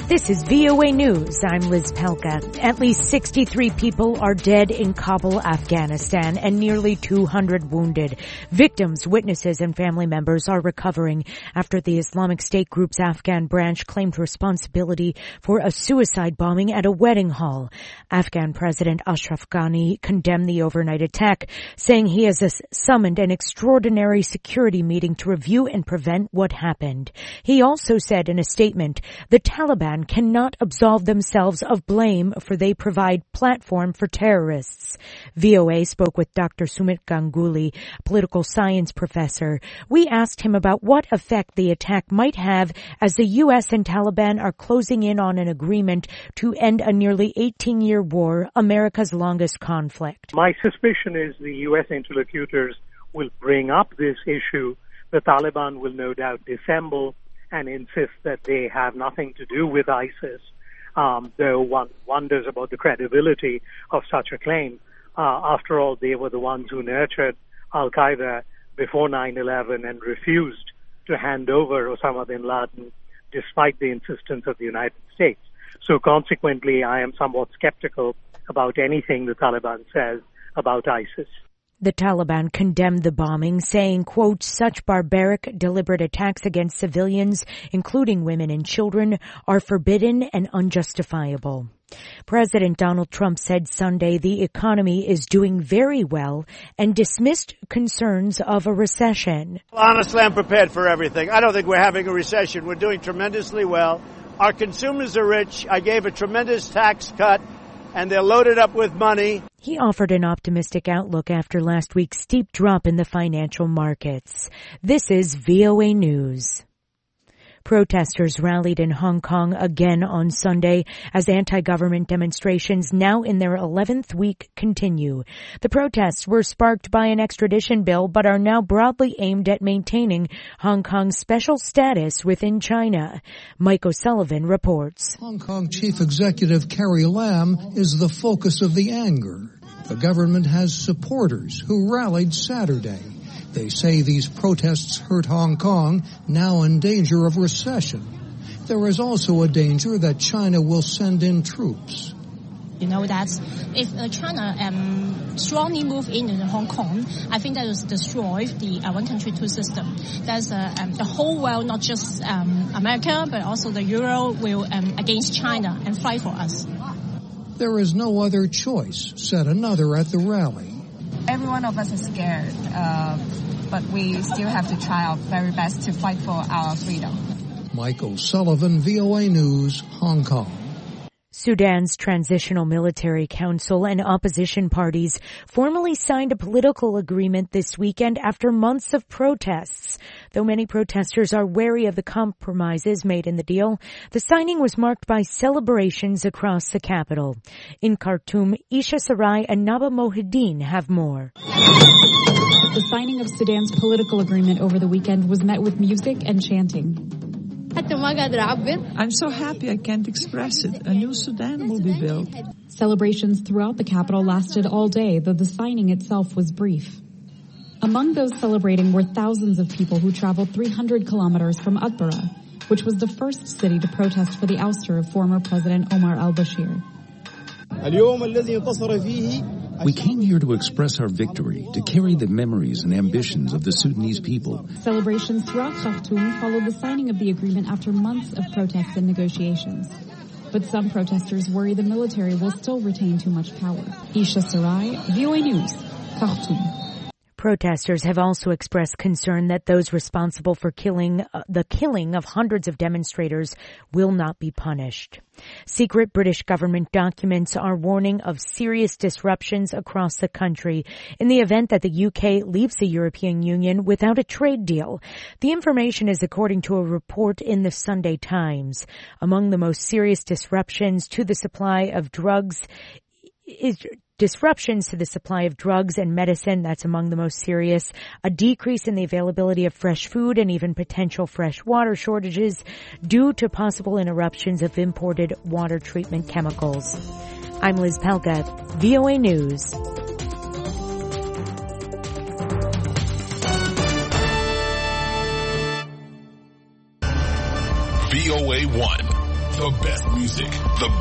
This is VOA News. I'm Liz Pelka. At least 63 people are dead in Kabul, Afghanistan, and nearly 200 wounded. Victims, witnesses, and family members are recovering after the Islamic State group's Afghan branch claimed responsibility for a suicide bombing at a wedding hall. Afghan President Ashraf Ghani condemned the overnight attack, saying he has summoned an extraordinary security meeting to review and prevent what happened. He also said in a statement, the Taliban cannot absolve themselves of blame for they provide platform for terrorists. VOA spoke with Dr. Sumit Ganguly, political science professor. We asked him about what effect the attack might have as the U.S. and Taliban are closing in on an agreement to end a nearly 18-year war, America's longest conflict. My suspicion is the U.S. interlocutors will bring up this issue. The Taliban will no doubt dissemble and insist that they have nothing to do with ISIS, though one wonders about the credibility of such a claim. After all, they were the ones who nurtured Al-Qaeda before 9/11 and refused to hand over Osama bin Laden despite the insistence of the United States. So consequently, I am somewhat skeptical about anything the Taliban says about ISIS. The Taliban condemned the bombing, saying, quote, such barbaric, deliberate attacks against civilians, including women and children, are forbidden and unjustifiable. President Donald Trump said Sunday the economy is doing very well and dismissed concerns of a recession. Honestly, I'm prepared for everything. I don't think we're having a recession. We're doing tremendously well. Our consumers are rich. I gave a tremendous tax cut, and they're loaded up with money. He offered an optimistic outlook after last week's steep drop in the financial markets. This is VOA News. Protesters rallied in Hong Kong again on Sunday as anti-government demonstrations now in their 11th week continue. The protests were sparked by an extradition bill but are now broadly aimed at maintaining Hong Kong's special status within China. Mike O'Sullivan reports. Hong Kong Chief Executive Carrie Lam is the focus of the anger. The government has supporters who rallied Saturday. They say these protests hurt Hong Kong, now in danger of recession. There is also a danger that China will send in troops. You know that if China strongly move in Hong Kong, I think that will destroy the one country, two system. That's the whole world, not just America, but also the Euro will against China and fight for us. There is no other choice, said another at the rally. Every one of us is scared, but we still have to try our very best to fight for our freedom. Mike O'Sullivan, VOA News, Hong Kong. Sudan's Transitional Military Council and opposition parties formally signed a political agreement this weekend after months of protests. Though many protesters are wary of the compromises made in the deal, the signing was marked by celebrations across the capital. In Khartoum, Isha Sarai and Naba Mohideen have more. The signing of Sudan's political agreement over the weekend was met with music and chanting. I'm so happy I can't express it. A new Sudan will be built. Celebrations throughout the capital lasted all day, though the signing itself was brief. Among those celebrating were thousands of people who traveled 300 kilometers from Atbara, which was the first city to protest for the ouster of former President Omar al-Bashir. We came here to express our victory, to carry the memories and ambitions of the Sudanese people. Celebrations throughout Khartoum followed the signing of the agreement after months of protests and negotiations. But some protesters worry the military will still retain too much power. Isha Sarai, VOA News, Khartoum. Protesters have also expressed concern that those responsible for the killing of hundreds of demonstrators will not be punished. Secret British government documents are warning of serious disruptions across the country in the event that the UK leaves the European Union without a trade deal. The information is according to a report in the Sunday Times. Among the most serious disruptions to the supply of drugs and medicine, that's among the most serious. A decrease in the availability of fresh food and even potential fresh water shortages due to possible interruptions of imported water treatment chemicals. I'm Liz Pelka, VOA News. VOA 1, The best music, the